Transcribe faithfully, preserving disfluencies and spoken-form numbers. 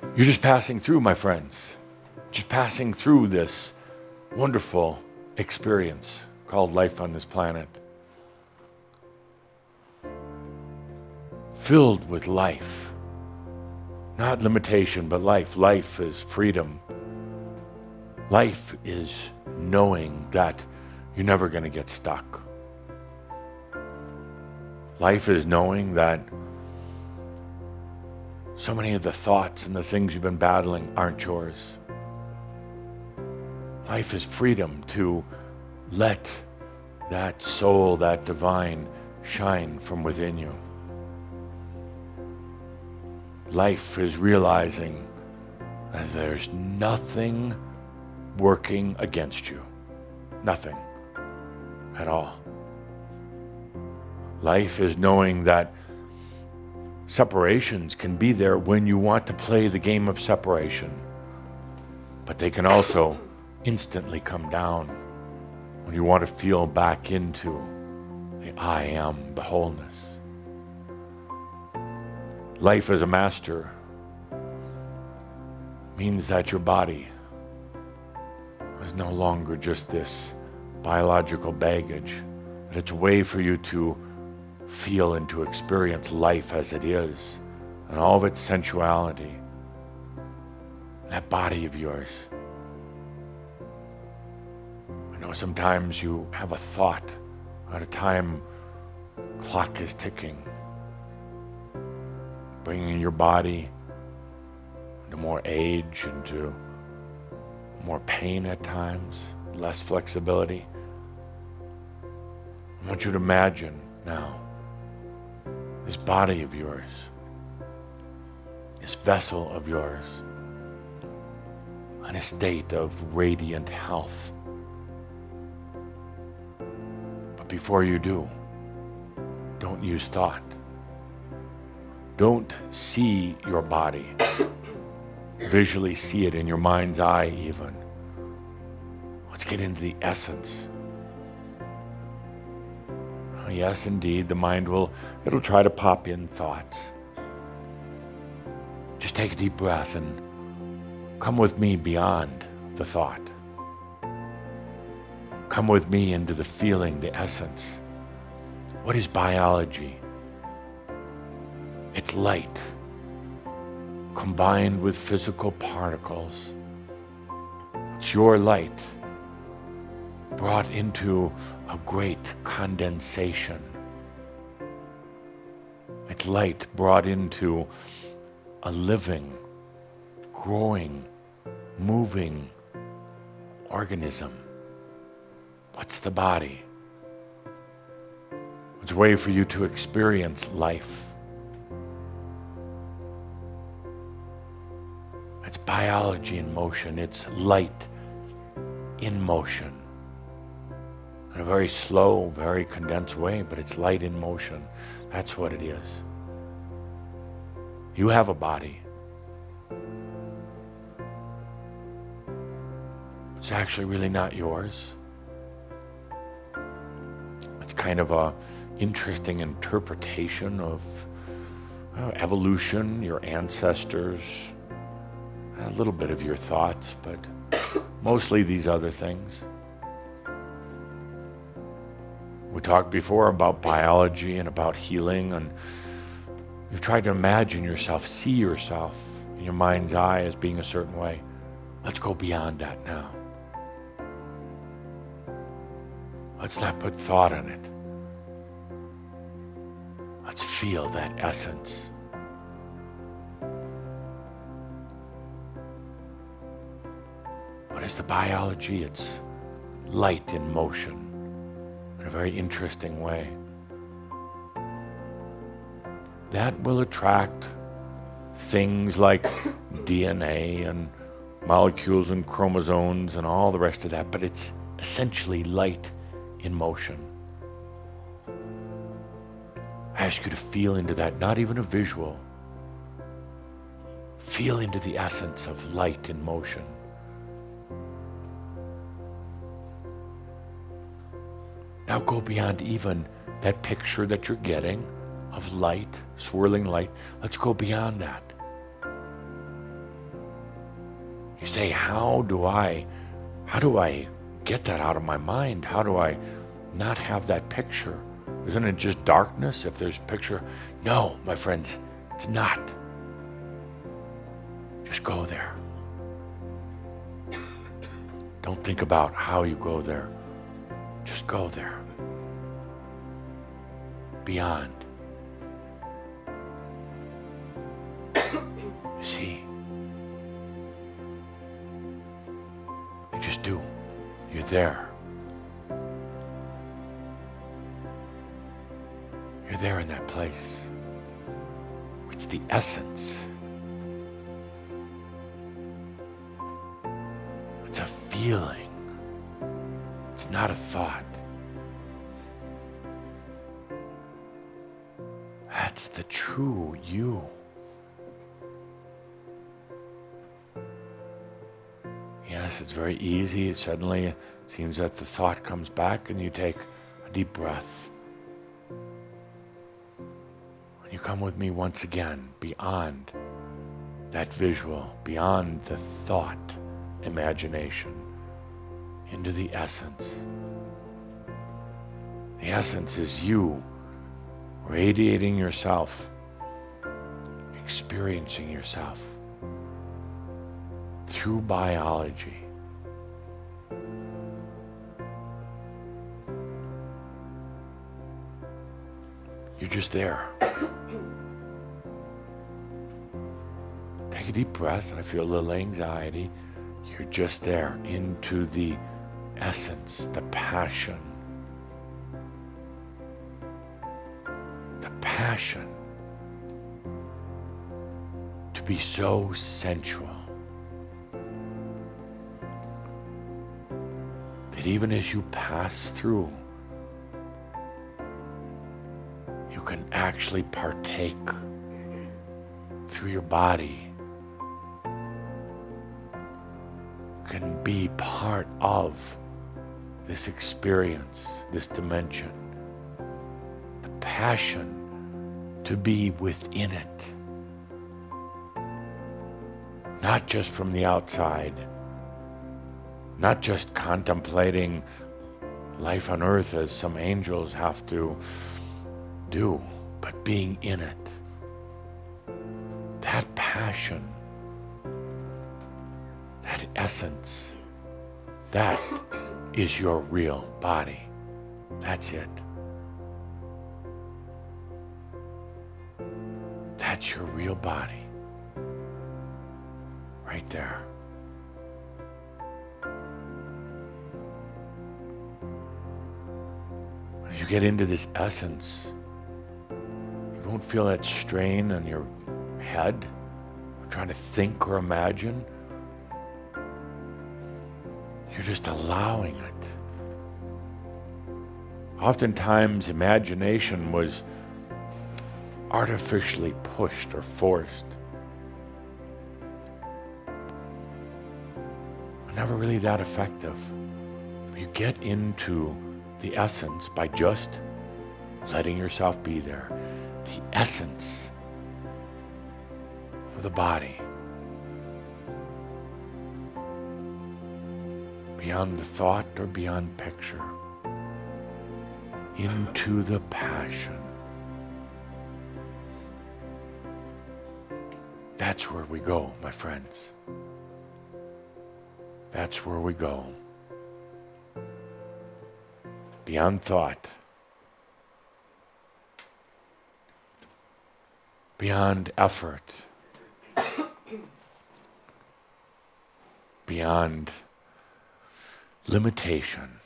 You're just passing through, my friends. Just passing through this wonderful experience called life on this planet. Filled with life. Not limitation, but life. Life is freedom. Life is knowing that you're never going to get stuck. Life is knowing that so many of the thoughts and the things you've been battling aren't yours. Life is freedom to let that soul, that divine, shine from within you. Life is realizing that there's nothing working against you. Nothing at all. Life is knowing that separations can be there when you want to play the game of separation, but they can also instantly come down when you want to feel back into the I am, the wholeness. Life as a master means that your body is no longer just this biological baggage, but it's a way for you to feel and to experience life as it is and all of its sensuality. That body of yours. I know sometimes you have a thought at a time clock is ticking, bringing your body into more age, into more pain at times, less flexibility. I want you to imagine now this body of yours, this vessel of yours, in a state of radiant health. But before you do, don't use thought. Don't see your body. Visually see it in your mind's eye even. Let's get into the essence. Yes, indeed, the mind will, it'll try to pop in thoughts. Just take a deep breath and come with me beyond the thought. Come with me into the feeling, the essence. What is biology? It's light combined with physical particles. It's your light brought into a great condensation. It's light brought into a living, growing, moving organism. What's the body? It's a way for you to experience life. It's biology in motion. It's light in motion. In a very slow, very condensed way, but it's light in motion. That's what it is. You have a body. It's actually really not yours. It's kind of a interesting interpretation of uh, evolution, your ancestors, a little bit of your thoughts, but mostly these other things. We talked before about biology and about healing, and you've tried to imagine yourself, see yourself in your mind's eye as being a certain way. Let's go beyond that now. Let's not put thought on it. Let's feel that essence. What is the biology? It's light in motion in a very interesting way. That will attract things like D N A and molecules and chromosomes and all the rest of that, but it's essentially light in motion. I ask you to feel into that, not even a visual. Feel into the essence of light in motion. Now go beyond even that picture that you're getting of light, swirling light. Let's go beyond that. You say, how do I, how do I get that out of my mind? How do I not have that picture? Isn't it just darkness if there's a picture? No, my friends, it's not. Just go there. Don't think about how you go there. Just go there. Beyond. You see? You just do. You're there. You're there in that place. It's the essence. It's a feeling. It's not a thought. That's the true you. Yes, it's very easy. Suddenly it seems that the thought comes back and you take a deep breath. You come with me once again beyond that visual, beyond the thought, imagination, into the essence. The essence is you, radiating yourself, experiencing yourself through biology. You're just there. Take a deep breath. I feel a little anxiety. You're just there into the essence, the passion. The passion to be so sensual that even as you pass through, you can actually partake through your body, can be part of this experience, this dimension. The passion to be within it. Not just from the outside, not just contemplating life on earth as some angels have to do, but being in it. That passion, that essence, that is your real body. That's it. That's your real body. Right there. As you get into this essence, you won't feel that strain on your head, trying to think or imagine. You're just allowing it. Oftentimes, imagination was artificially pushed or forced. Never really that effective. You get into the essence by just letting yourself be there. The essence of the body. Beyond the thought or beyond picture. Into the passion. That's where we go, my friends. That's where we go. Beyond thought. Beyond effort. Beyond limitation.